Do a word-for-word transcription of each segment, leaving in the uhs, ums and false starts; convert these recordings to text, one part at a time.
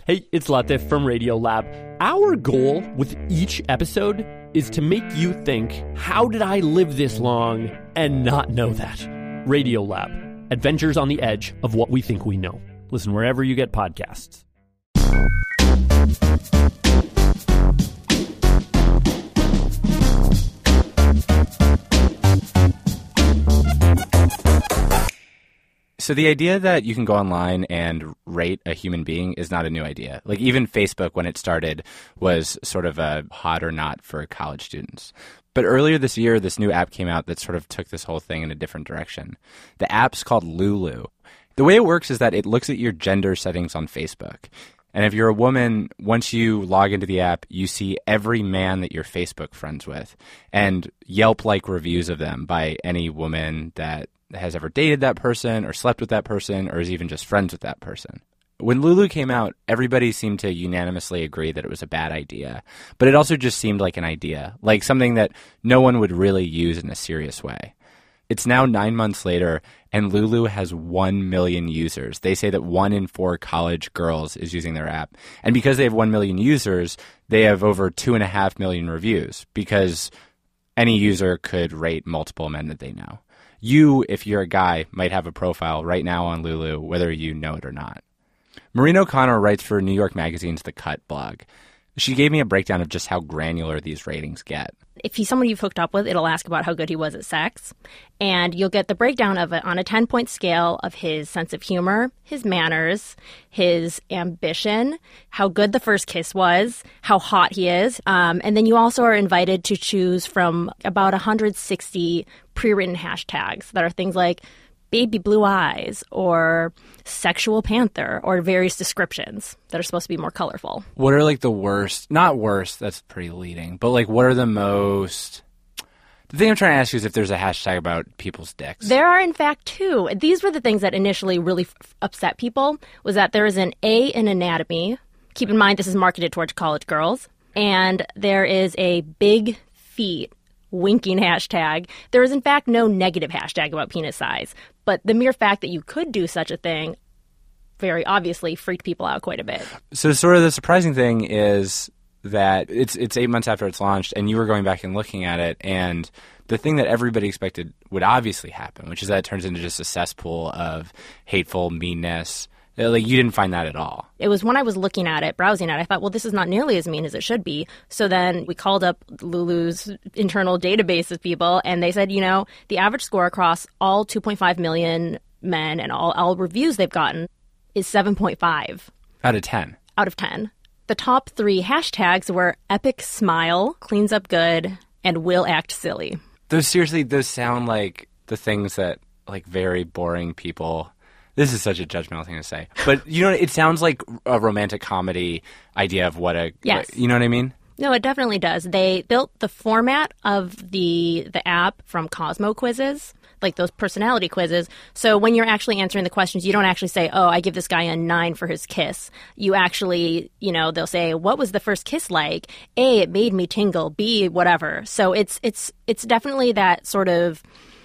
Hey, it's Latif from Radiolab. Our goal with each episode is to make you think, how did I live this long and not know that? Radiolab, adventures on the edge of what we think we know. Listen wherever you get podcasts. So the idea that you can go online and rate a human being is not a new idea. Like even Facebook, when it started, was sort of a hot or not for college students. But earlier this year, this new app came out that sort of took this whole thing in a different direction. The app's called Lulu. The way it works is that it looks at your gender settings on Facebook. And if you're a woman, once you log into the app, you see every man that you're Facebook friends with and Yelp-like reviews of them by any woman that has ever dated that person or slept with that person or is even just friends with that person. When Lulu came out, everybody seemed to unanimously agree that it was a bad idea. But it also just seemed like an idea, like something that no one would really use in a serious way. It's now nine months later, and Lulu has one million users. They say that one in four college girls is using their app. And because they have one million users, they have over two and a half million reviews because any user could rate multiple men that they know. You, if you're a guy, might have a profile right now on Lulu, whether you know it or not. Maureen O'Connor writes for New York Magazine's The Cut blog. She gave me a breakdown of just how granular these ratings get. If he's someone you've hooked up with, it'll ask about how good he was at sex. And you'll get the breakdown of it on a ten-point scale of his sense of humor, his manners, his ambition, how good the first kiss was, how hot he is. Um, and then you also are invited to choose from about one hundred sixty pre-written hashtags that are things like baby blue eyes or sexual panther or various descriptions that are supposed to be more colorful. What are like the worst, not worst, that's pretty leading, but like what are the most, the thing I'm trying to ask you is if there's a hashtag about people's dicks. There are in fact two. These were the things that initially really f- upset people, was that there is an A in anatomy. Keep in mind this is marketed towards college girls. And there is a big feet winking hashtag. There is in fact no negative hashtag about penis size. But the mere fact that you could do such a thing very obviously freaked people out quite a bit. So sort of the surprising thing is that it's it's eight months after it's launched and you were going back and looking at it, and the thing that everybody expected would obviously happen, which is that it turns into just a cesspool of hateful meanness. Like, you didn't find that at all. It was when I was looking at it, browsing it, I thought, well, this is not nearly as mean as it should be. So then we called up Lulu's internal database of people, and they said, you know, the average score across all two point five million men and all, all reviews they've gotten is seven point five. Out of ten. Out of ten. The top three hashtags were epic smile, cleans up good, and will act silly. Those seriously, those sound like the things that, like, very boring people... This is such a judgmental thing to say. But, you know, it sounds like a romantic comedy idea of what a... Yes. What, you know what I mean? No, it definitely does. They built the format of the the app from Cosmo quizzes, like those personality quizzes. So when you're actually answering the questions, you don't actually say, oh, I give this guy a nine for his kiss. You actually, you know, they'll say, what was the first kiss like? A, it made me tingle. B, whatever. So it's it's it's definitely that sort of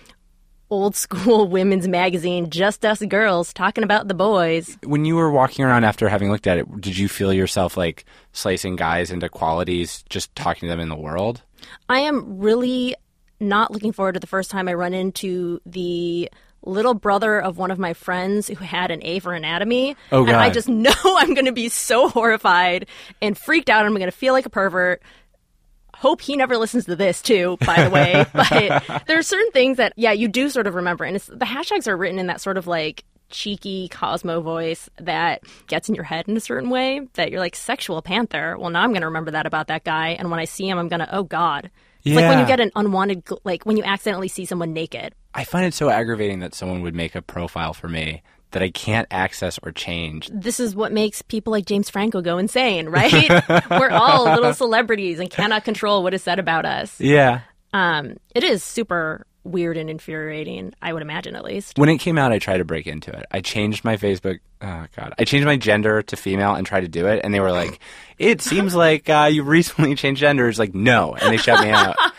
old school women's magazine, just us girls talking about the boys. When you were walking around after having looked at it, did you feel yourself like slicing guys into qualities, just talking to them in the world? I am really not looking forward to the first time I run into the little brother of one of my friends who had an A for anatomy. Oh, God. And I just know I'm going to be so horrified and freaked out. And I'm going to feel like a pervert. Hope he never listens to this, too, by the way. But there are certain things that, yeah, you do sort of remember. And it's, the hashtags are written in that sort of, like, cheeky Cosmo voice that gets in your head in a certain way, that you're like, sexual panther. Well, now I'm going to remember that about that guy. And when I see him, I'm going to, oh, God. It's yeah. like when you get an unwanted, like when you accidentally see someone naked. I find it so aggravating that someone would make a profile for me that I can't access or change. This is what makes people like James Franco go insane, right? We're all little celebrities and cannot control what is said about us. Yeah. Um, it is super weird and infuriating, I would imagine, at least. When it came out, I tried to break into it. I changed my Facebook. Oh, God. I changed my gender to female and tried to do it. And they were like, it seems like uh, you recently changed genders. Like, no. And they shut me out.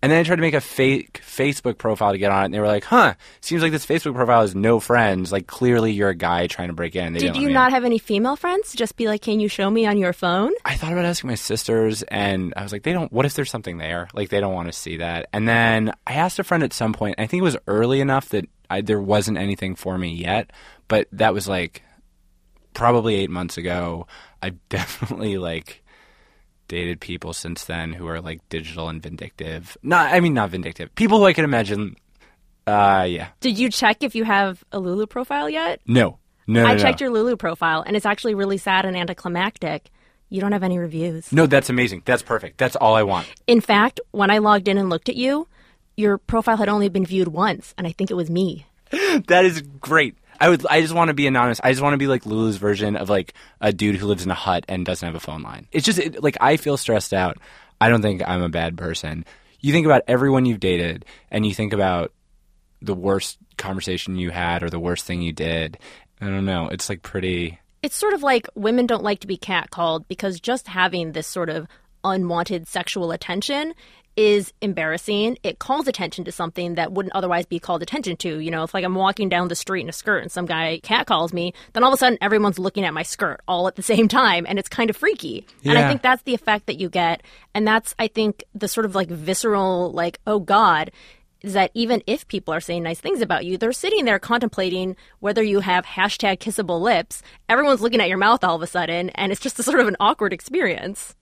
And then I tried to make a fake Facebook profile to get on it, and they were like, huh, seems like this Facebook profile has no friends. Like, clearly you're a guy trying to break in. They Did you not have any female friends? Just be like, can you show me on your phone? I thought about asking my sisters, and I was like, they don't, what if there's something there? Like, they don't want to see that. And then I asked a friend at some point, I think it was early enough that I, there wasn't anything for me yet, but that was like probably eight months ago. I've definitely, like, dated people since then who are like digital and vindictive. Not, I mean, not vindictive. People who I can imagine. Uh, yeah. Did you check if you have a Lulu profile yet? No. No, I no, checked no. your Lulu profile, and it's actually really sad and anticlimactic. You don't have any reviews. No, that's amazing. That's perfect. That's all I want. In fact, when I logged in and looked at you, your profile had only been viewed once, and I think it was me. That is great. I would. I just want to be anonymous. I just want to be like Lulu's version of like a dude who lives in a hut and doesn't have a phone line. It's just it, like I feel stressed out. I don't think I'm a bad person. You think about everyone you've dated, and you think about the worst conversation you had or the worst thing you did. I don't know. It's like pretty. It's sort of like women don't like to be catcalled because just having this sort of unwanted sexual attention is embarrassing. It calls attention to something that wouldn't otherwise be called attention to. You know, if like I'm walking down the street in a skirt and some guy catcalls me, then all of a sudden everyone's looking at my skirt all at the same time, and it's kind of freaky. Yeah. And I think that's the effect that you get. And that's, I think, the sort of like visceral, like, oh God, is that even if people are saying nice things about you, they're sitting there contemplating whether you have hashtag kissable lips. Everyone's looking at your mouth all of a sudden, and it's just a sort of an awkward experience.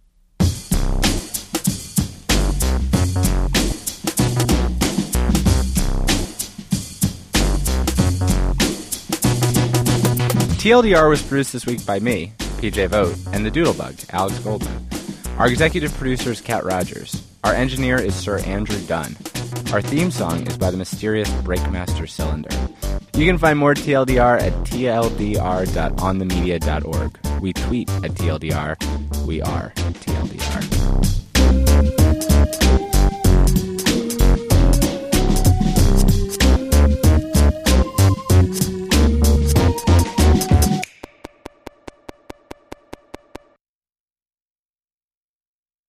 T L D R was produced this week by me, P J Vogt, and the Doodlebug, Alex Goldman. Our executive producer is Kat Rogers. Our engineer is Sir Andrew Dunn. Our theme song is by the mysterious Breakmaster Cylinder. You can find more T L D R at T L D R dot on the media dot org. We tweet at T L D R. We are T L D R.